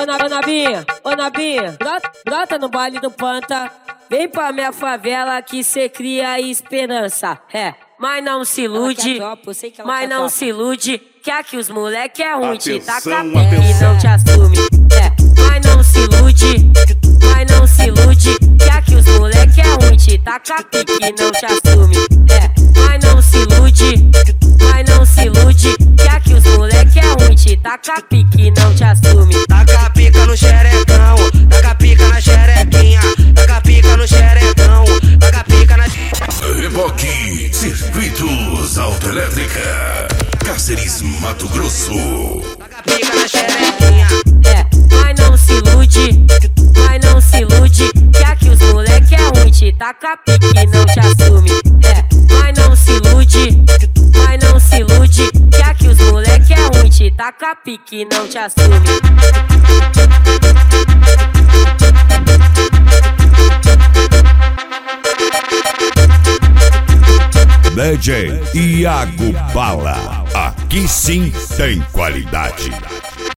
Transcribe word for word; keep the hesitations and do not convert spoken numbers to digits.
na, ô Nabinha, ô Nabinha, brota, brota no baile do Panta. Vem pra minha favela que cê cria esperança. É, mas não se ilude, mas não se ilude, que aqui os moleque é ruim, te taca pique e não te assume. É, mas não se ilude, mas não se ilude, que aqui os moleque é ruim, te taca pique e não te assume. É, mas não se ilude, mas não se ilude, que aqui os moleque é ruim, te taca pique e não te assume. Taca pica no xerecão, taca pica na xerequinha, taca pica no xerecão, taca pica na... Reboque Circuitos Autoelétrica, Cáceres, Mato Grosso. Taca pica na xerequinha. É, mas não se ilude, mas não se ilude, que aqui os moleque é ruim, te taca pique e não te assume. É, mas não se ilude, mas não se ilude, que aqui os moleque é ruim, te taca pique e não te assume. D J Iago Bala, aqui sim tem qualidade.